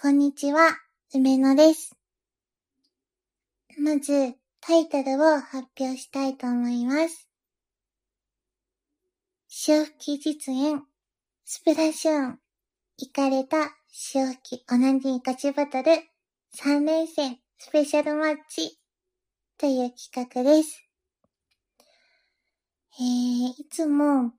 こんにちは、梅野です。まず、タイトルを発表したいと思います。潮吹き実演、スプラッシューン、イカれた潮吹きオナニーガチバトル3連戦スペシャルマッチという企画です。いつも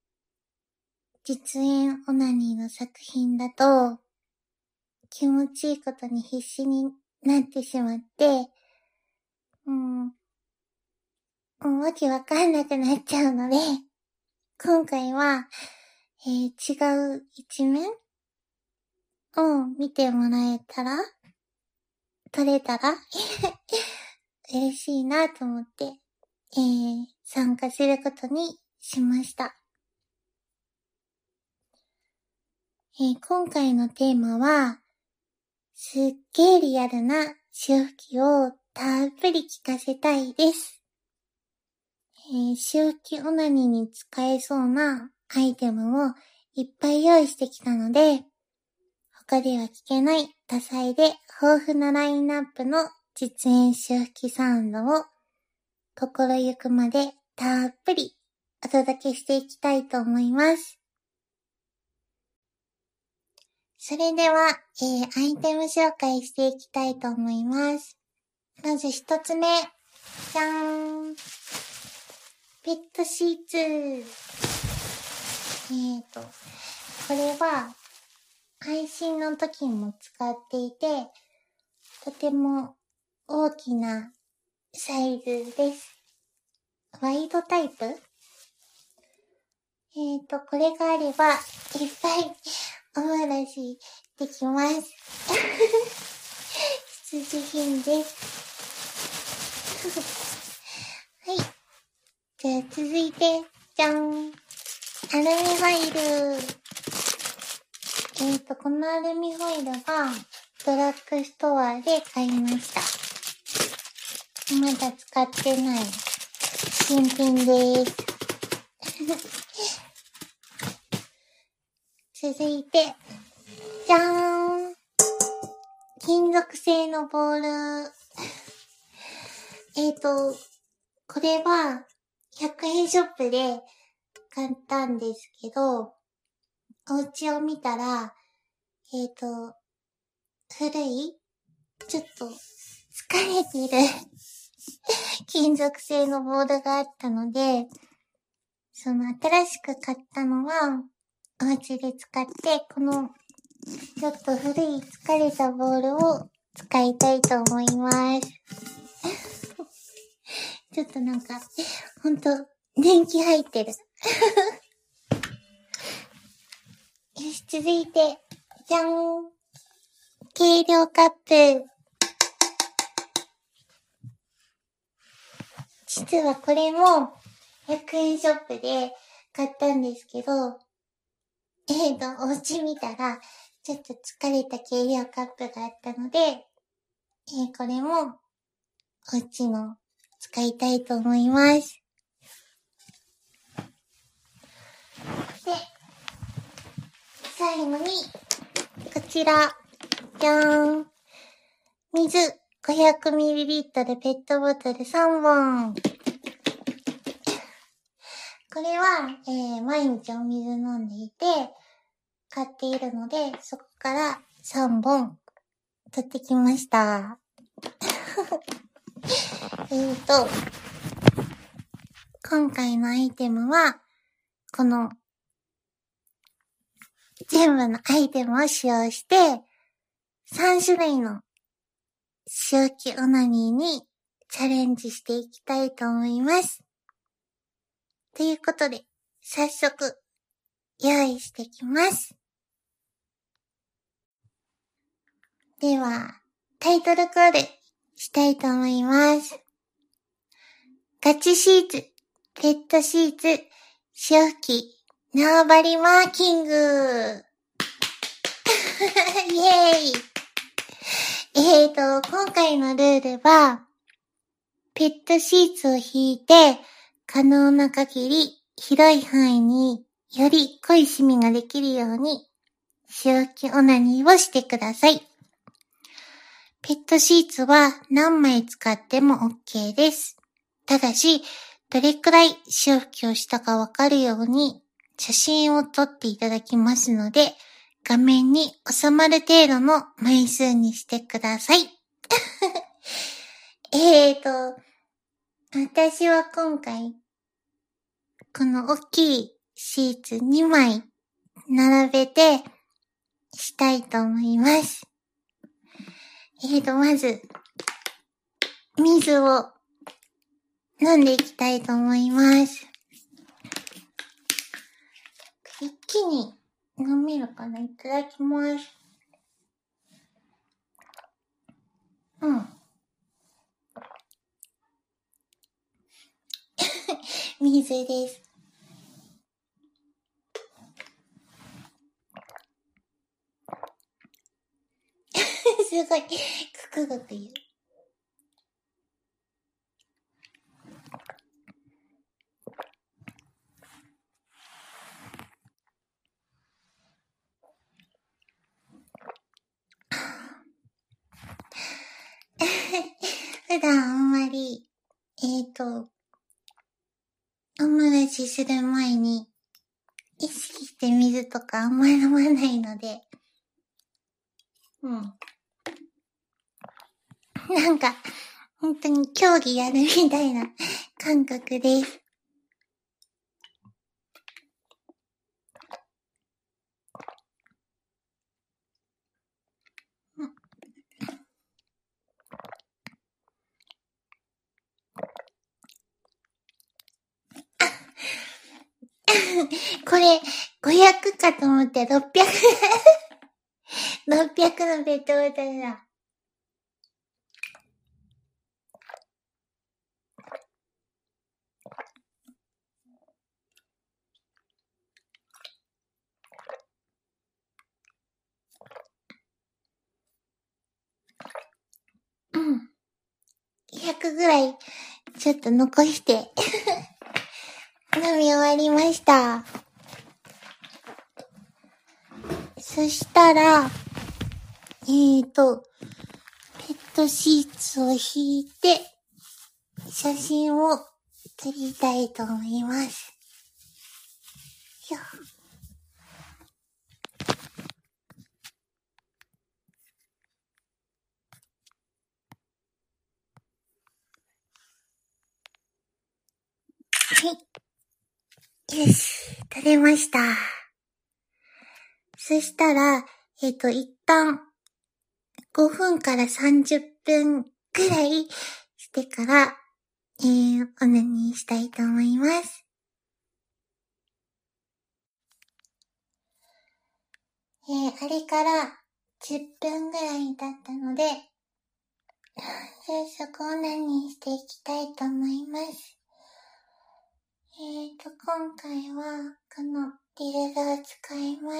実演オナニーの作品だと気持ちいいことに必死になってしまって、もうわけわかんなくなっちゃうので、今回は、違う一面を見てもらえたら、撮れたら嬉しいなと思って、参加することにしました。今回のテーマは、すっげーリアルな潮吹きをたっぷり聞かせたいです。潮吹きオナニーに使えそうなアイテムをいっぱい用意してきたので、他では聞けない多彩で豊富なラインナップの実演潮吹きサウンドを心ゆくまでたっぷりお届けしていきたいと思います。それでは、アイテム紹介していきたいと思います。まず一つ目、じゃーん。ペットシーツ。これは配信の時も使っていて、とても大きなサイズです。ワイドタイプ？これがあればいっぱいお漏らしできます。必需品です。はい。じゃあ続いて、じゃん。アルミホイル。このアルミホイルがドラッグストアで買いました。まだ使ってない新品です。続いて、じゃーん。金属製のボール。これは100円ショップで買ったんですけど、お家を見たら、古い、ちょっと疲れてる金属製のボールがあったので、その新しく買ったのは、お家で使って、このちょっと古い疲れたボールを使いたいと思います。ちょっとなんか、ほんと、年季入ってる。よし、続いて、じゃん。計量カップ。実はこれも、100円ショップで買ったんですけど、お家見たら、ちょっと疲れた計量カップがあったので、これも、お家の使いたいと思います。で、最後に、こちら、じゃーん。水 500ml ペットボトル3本。これは、毎日お水飲んでいて、買っているので、そこから3本取ってきました。今回のアイテムは、この、全部のアイテムを使用して、3種類の潮吹きオナニーにチャレンジしていきたいと思います。ということで、早速、用意してきます。では、タイトルコールしたいと思います。ガチシーツ、ペットシーツ、潮吹き、縄張りマーキング。イエーイ。今回のルールは、ペットシーツを引いて、可能な限り広い範囲により濃いシミができるように、潮吹きオナニーをしてください。 ペットシーツは何枚使っても OK です。ただし、どれくらい潮吹きをしたかわかるように写真を撮っていただきますので、画面に収まる程度の枚数にしてください。私は今回、この大きいシーツ2枚並べてしたいと思います。まず、水を飲んでいきたいと思います。一気に飲めるかな？いただきます。水です。すごい、クククク言う。普段あんまり、おむらしする前に、意識して水とかあんまり飲まないので、なんか、本当に競技やるみたいな感覚です。これ、500かと思って600、600のペットボトルだ。100ぐらい、ちょっと残して、飲み終わりました。そしたら、ペットシーツを引いて、写真を撮りたいと思います。はい。よし、撮れました。そしたら、一旦、5分から30分くらいしてから、オナニーしたいと思います。あれから10分ぐらい経ったので、早速オナニーしていきたいと思います。今回は、このディルドを使います。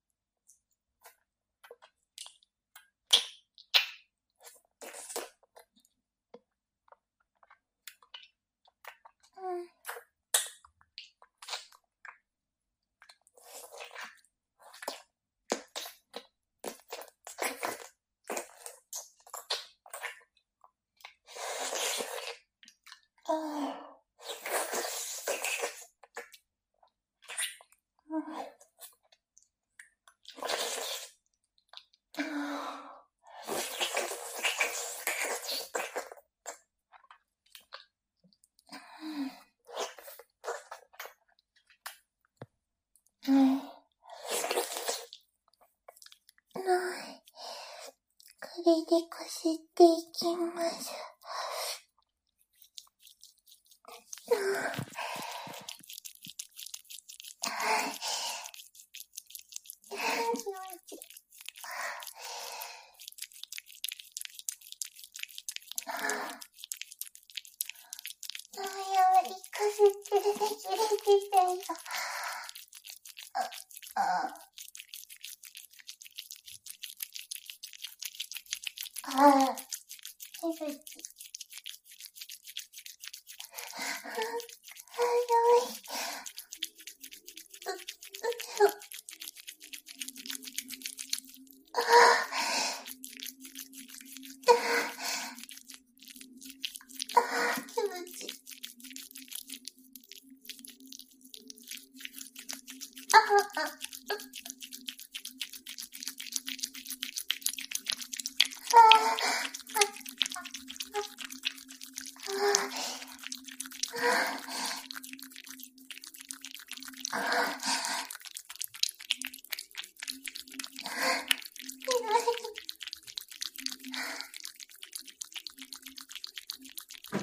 これでこすっていきます。気持ちいい。やばい、こすってるだけで痛いよ。気持ちいい。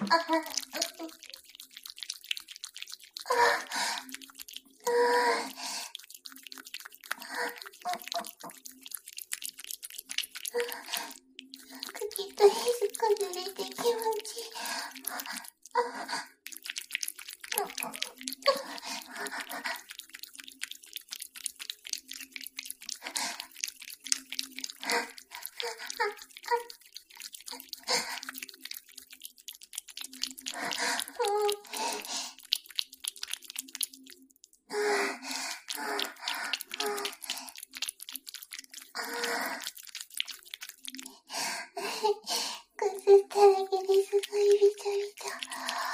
茎と皮膚崩れて気持ちいい。くすっただけですごいびちゃびちゃ。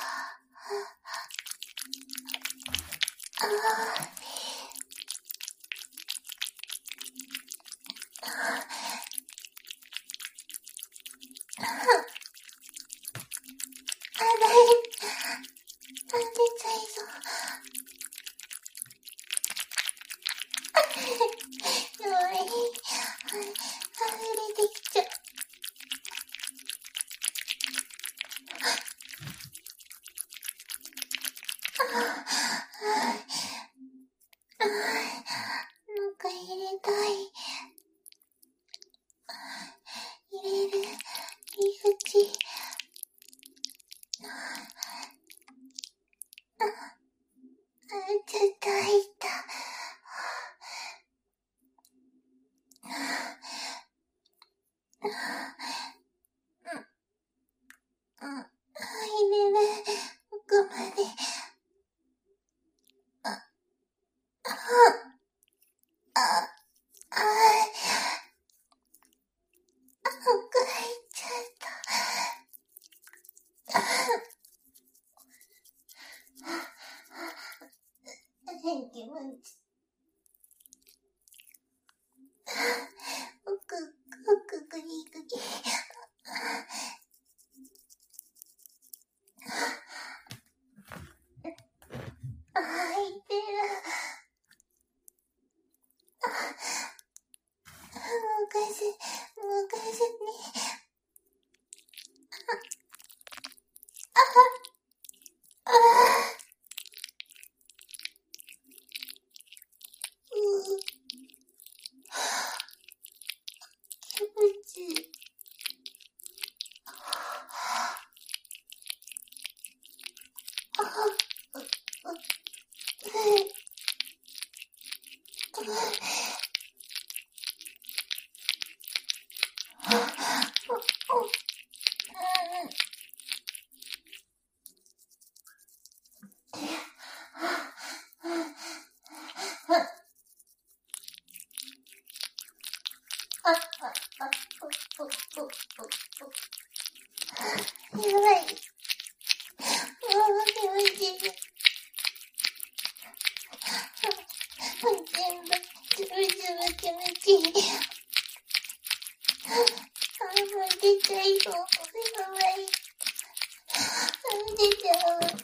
出ちゃいそう。弱い。溢れてきちゃう。なんか入れたい。入れる。入り口。ちょっと入った。入れる。奥まで。奥入っちゃった。気持ちいい。奥グリグリ。入ってる。動かすね。気持ちいい。やばい。気持ちいい。全部、気持ちいい。もう出ちゃいそう。やばい。出ちゃう。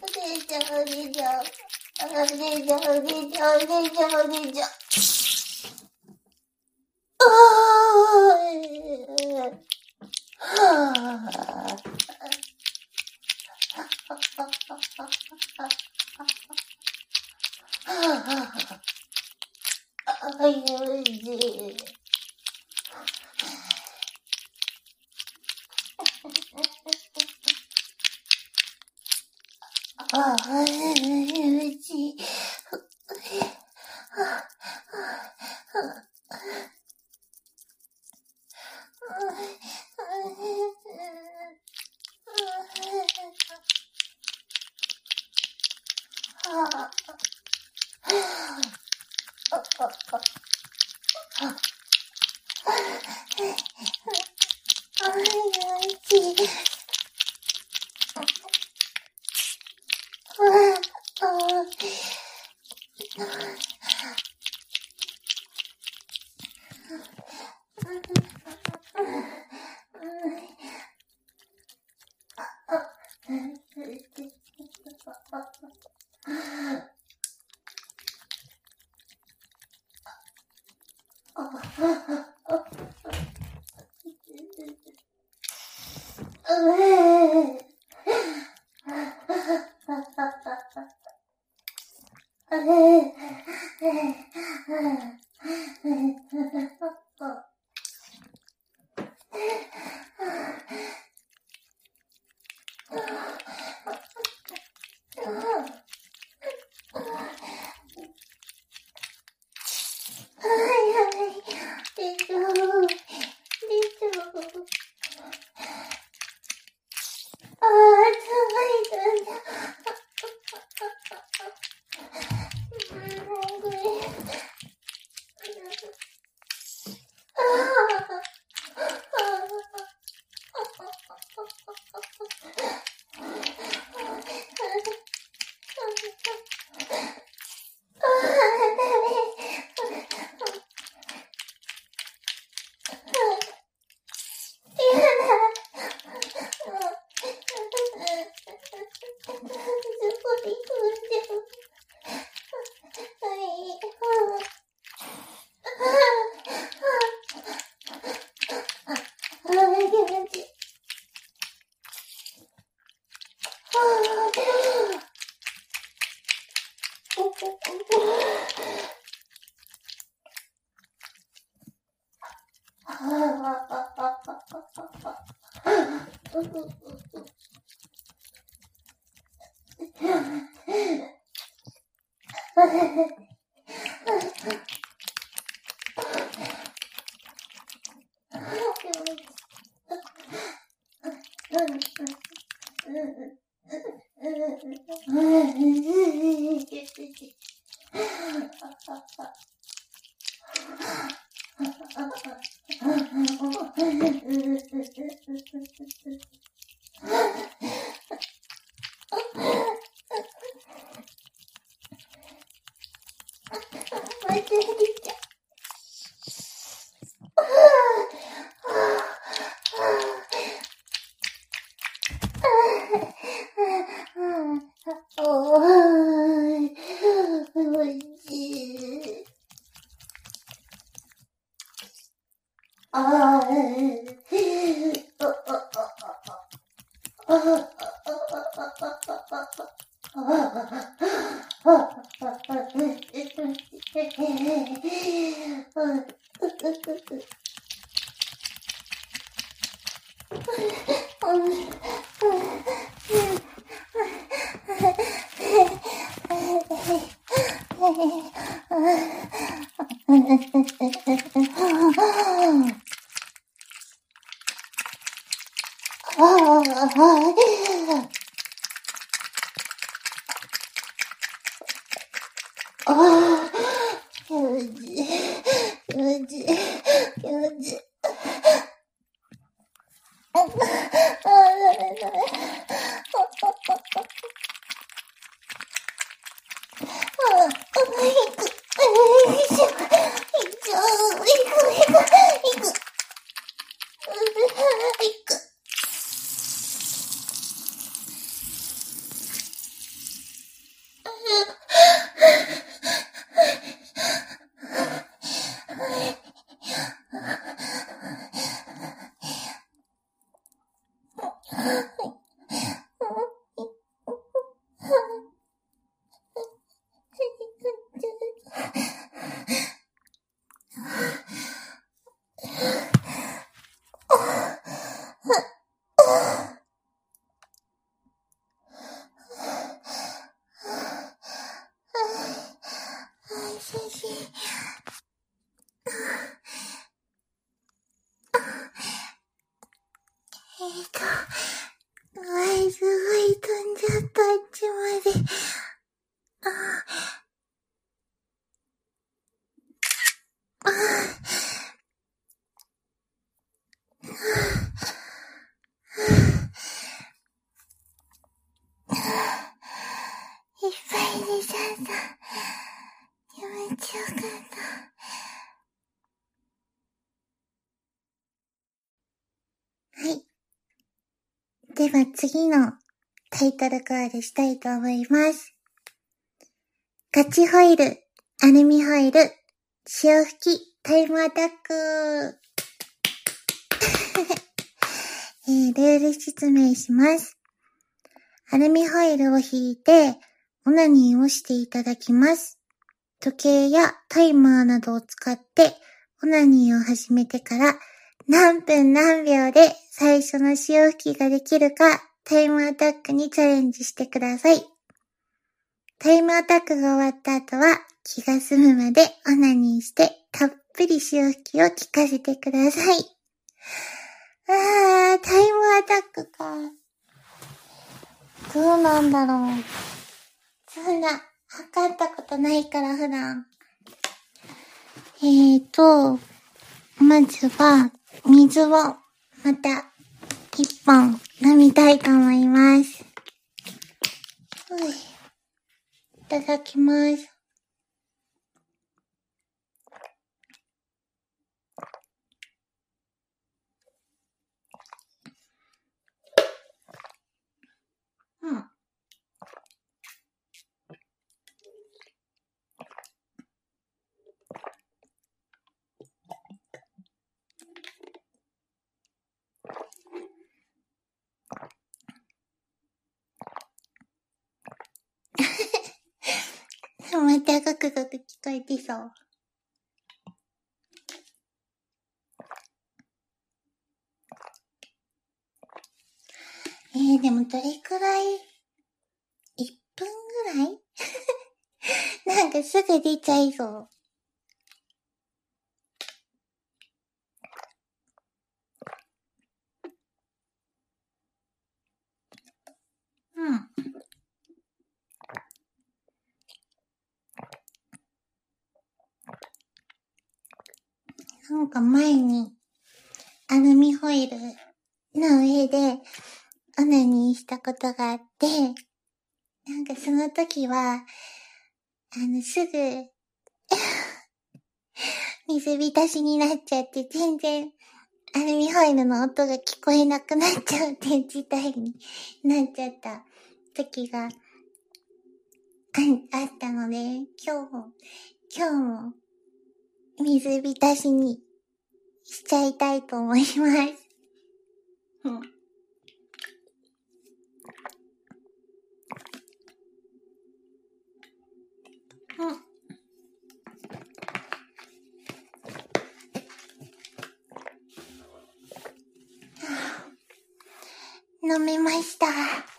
すごい飛んじゃった、あっちまで。いっぱい出ちゃった。気持ちよかった。はい。では次のタイトルコールしたいと思います。ガチホイル、アルミホイル、潮吹き、タイムアタック。ルール説明します。アルミホイルを引いて、オナニーをしていただきます。時計やタイマーなどを使って、オナニーを始めてから何分何秒で最初の潮吹きができるか、タイムアタックにチャレンジしてください。タイムアタックが終わった後は気が済むまでオナニーしてたっぷり潮吹きを効かせてください。タイムアタックか。どうなんだろう。そんな、測ったことないから普段。まずは、水をまた一本飲みたいと思います。いただきます。またガクガク聞こえてそう。 でもどれくらい ?1 分ぐらいなんかすぐ出ちゃいそう。うん。なんか前にアルミホイルの上でオナニーしたことがあって、なんかその時は、すぐ水浸しになっちゃって全然アルミホイルの音が聞こえなくなっちゃうって事態になっちゃった時があったので、今日も水浸しにしちゃいたいと思います。うん。飲めました。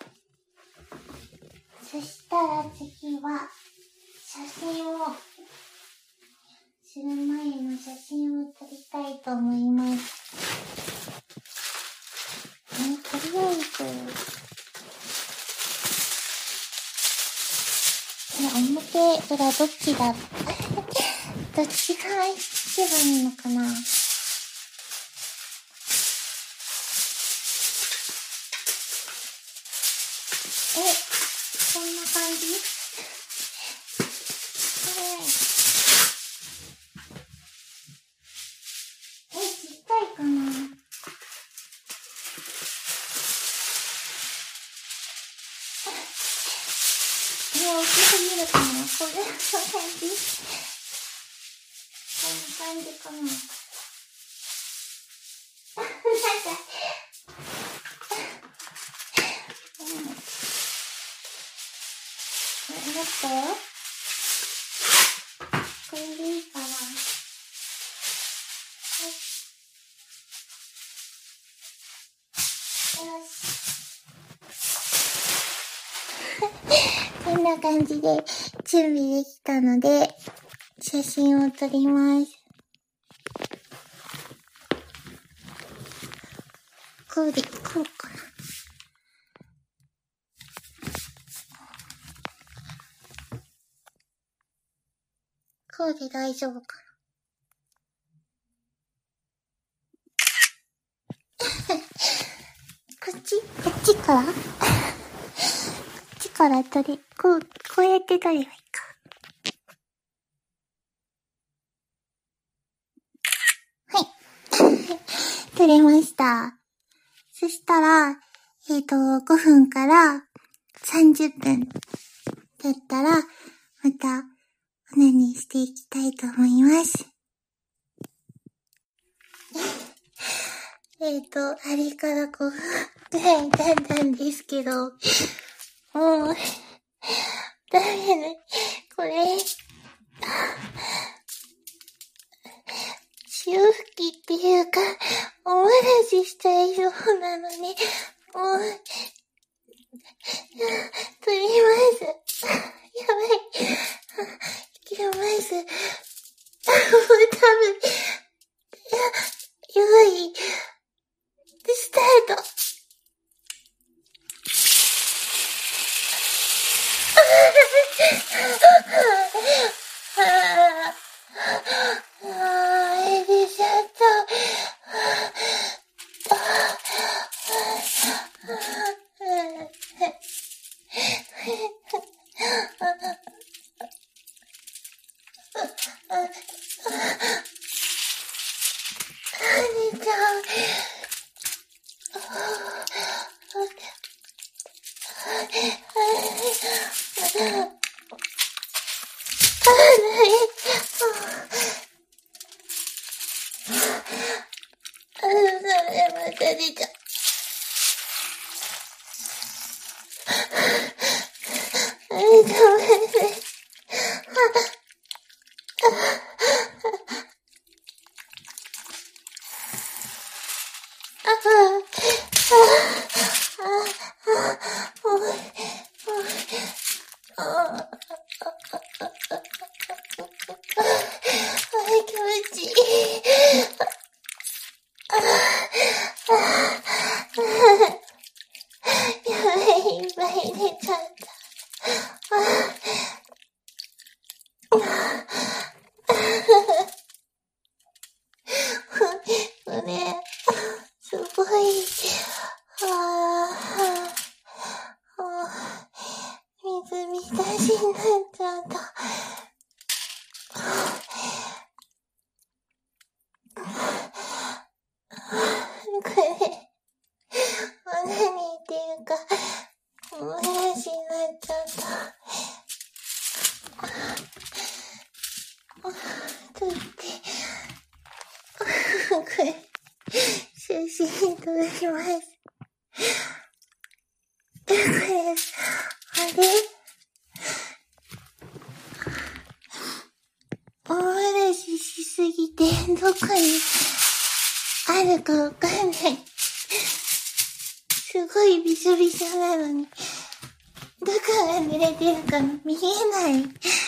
そしたら次は写真をする前の写真を撮りたいと思います。とりあえず表裏どっちだろうどっちから引けばいいのかな。こんな感じ？ちっちゃいかな。大きすぎるかな。こんな感じ？こんな感じかな。なんかもっとこれでいいかな。よし。こんな感じで準備できたので、写真を撮ります。こうかな。こうで大丈夫かな。こっちからこっちからこうやって撮ればいいか。はい。撮れました。そしたら、5分から30分だったら、また、オナニーしていきたいと思います。あれから5分くらい経ったんですけど、もう、ダメね。これ、潮吹きっていうか、おもらししちゃいそうなのに、もう、取ります。やばい。いきます。もう多分、用意、スタート。出ちゃった。出ちゃう。また出ちゃう。 気持ちいい。やばい、いっぱい出ちゃった。これ、すごい。水浸しになっちゃった。これ、何言っていうか、もやしになっちゃった。撮って、これ、写真撮ります。これ、あれ大嵐しすぎて、どこにあるかわかんない。すごいびしょびしょなのに、どこが濡れてるか見えない。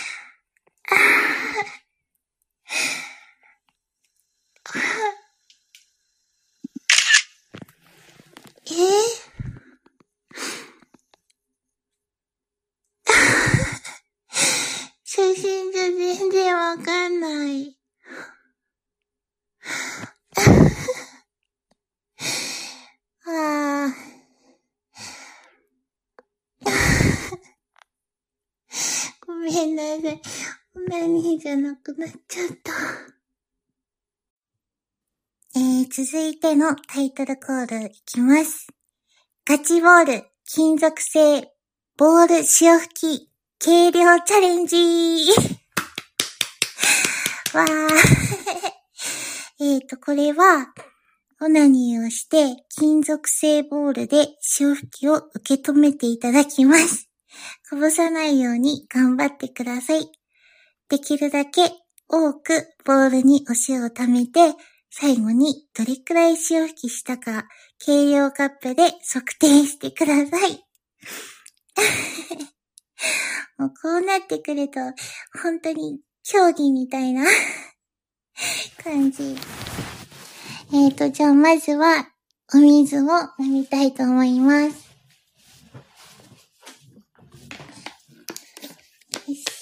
写真じゃ全然わかんない。ごめんなさい。何じゃなくなっちゃった。続いてのタイトルコールいきます。ガチボール、金属製、ボール潮吹き、軽量チャレンジわー。これは、オナニーをして、金属製ボールで潮吹きを受け止めていただきます。こぼさないように頑張ってください。できるだけ多くボールにお塩を溜めて、最後にどれくらい潮吹きしたか、計量カップで測定してください。もうこうなってくると、本当に競技みたいな感じ。じゃあまずは、お水を飲みたいと思います。よし。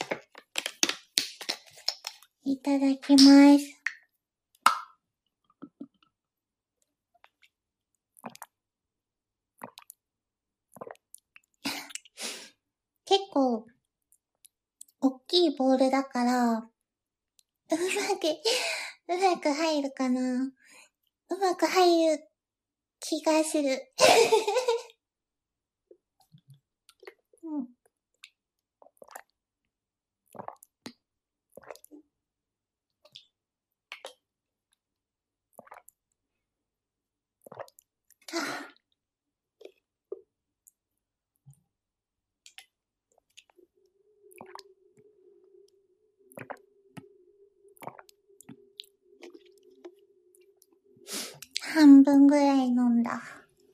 いただきます。結構、大きいボールだから、うまく入るかな。うまく入る気がする。うん。半分ぐらい飲んだ。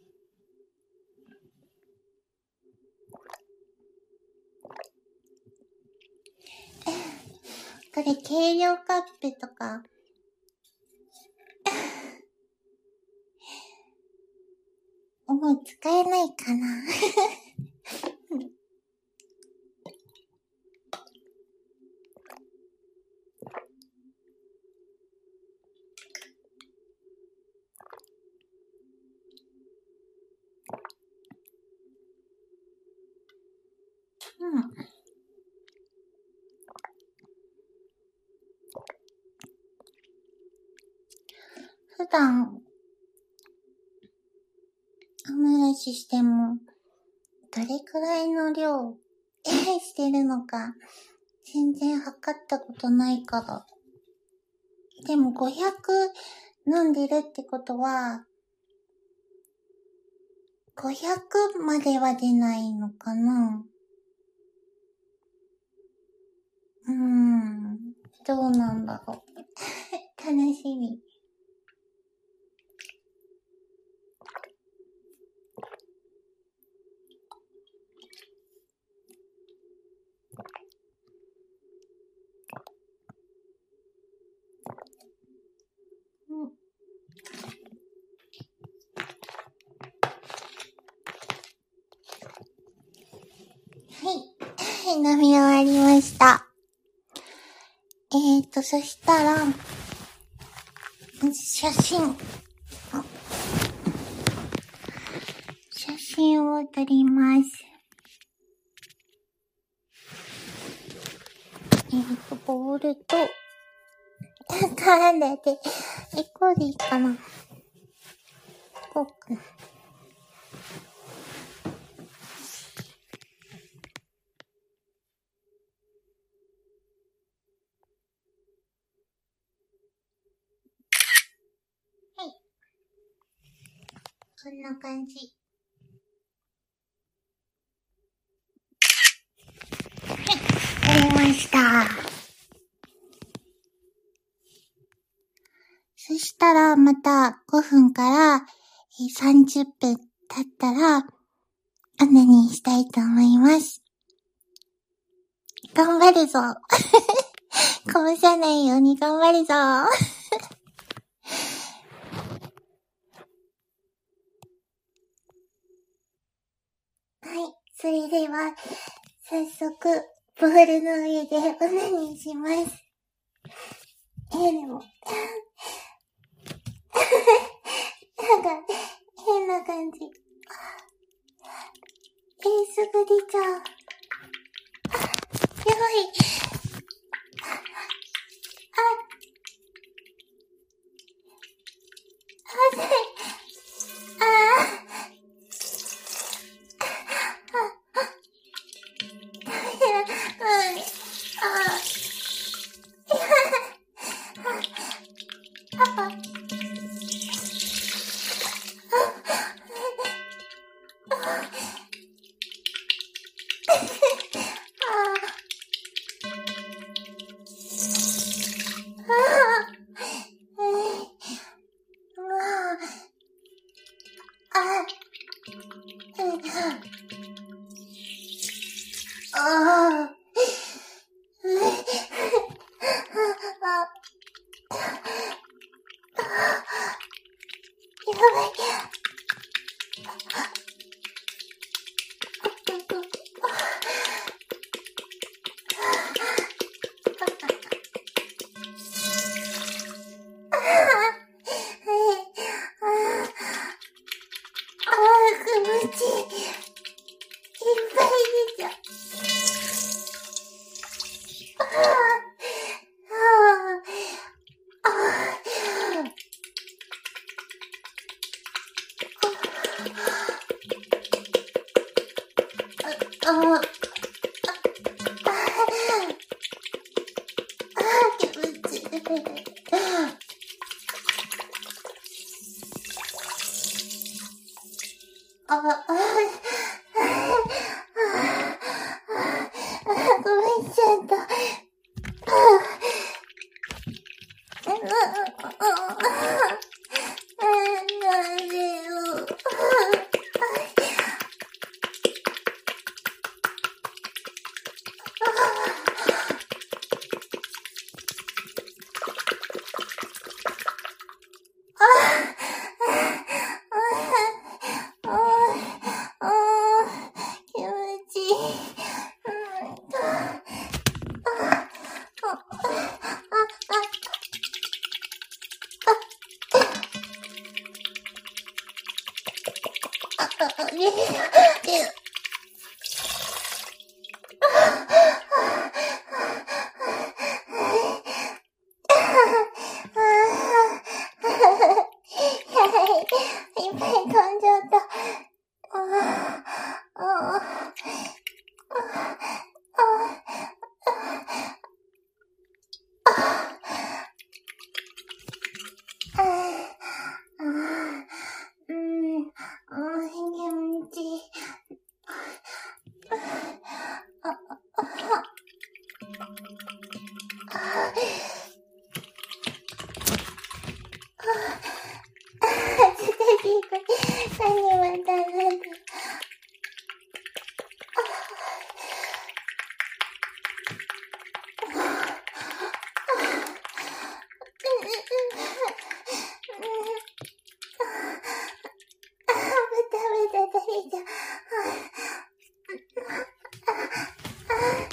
これ計量カップとかもう使えないかな。うん。普段お漏らししてもどれくらいの量してるのか全然測ったことないから。でも500飲んでるってことは500までは出ないのかな。どうなんだろう。楽しみ。 飲み終わりました。そしたら、まず写真を撮ります。ボールと、なんだって、こうでいいかな。こうかな。はい。こんな感じ。はい、撮れました。そしたら、また5分から30分経ったら、オナニーしたいと思います。頑張るぞ。こぼさないように頑張るぞ。はい、それでは、早速、ボールの上でオナニーします。でも、なんか、変な感じ。すぐ出ちゃう。やばい。まずい。ごめんちゃった。なんでよ。気持ちいい。いっぱい飛んじゃった。気持ちいい。何またなんだ。ベタベタ垂れちゃう。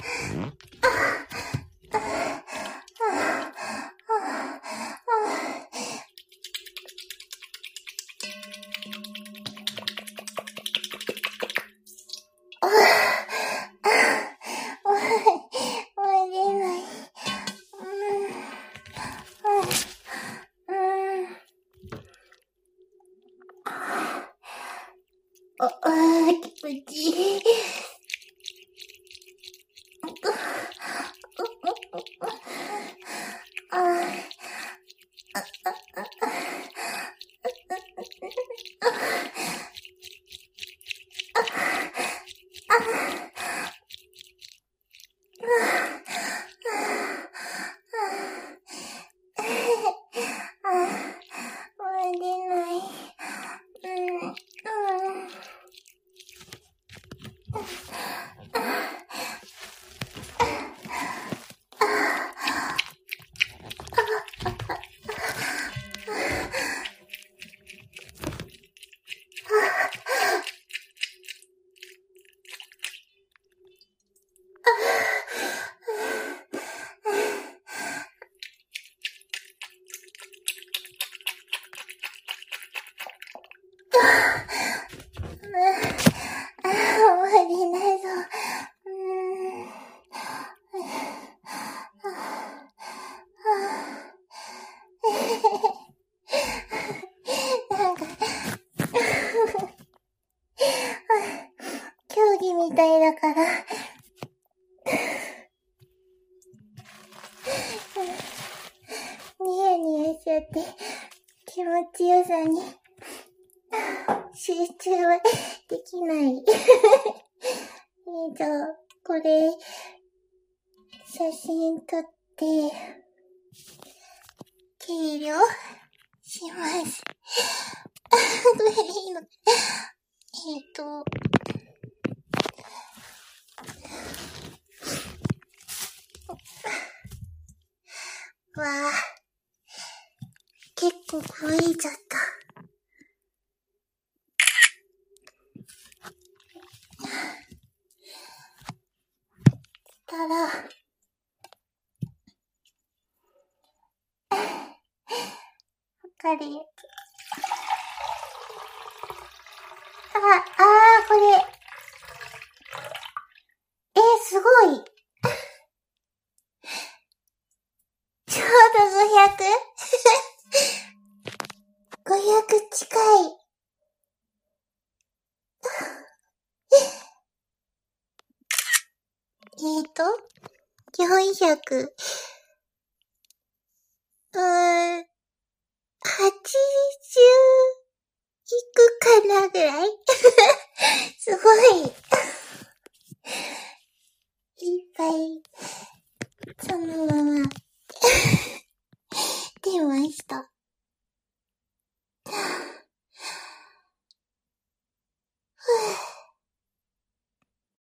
気持ちいい。競技みたいだからニヤニヤしちゃって気持ちよさに集中はできないこれ写真撮って計量しますどれでいいのわあ、結構増えちゃった。たら、測るやつ。これ。すごい。ちょうど 500?500 近い。400。80いくかなぐらいすごい。いっぱい、そのまま出ました。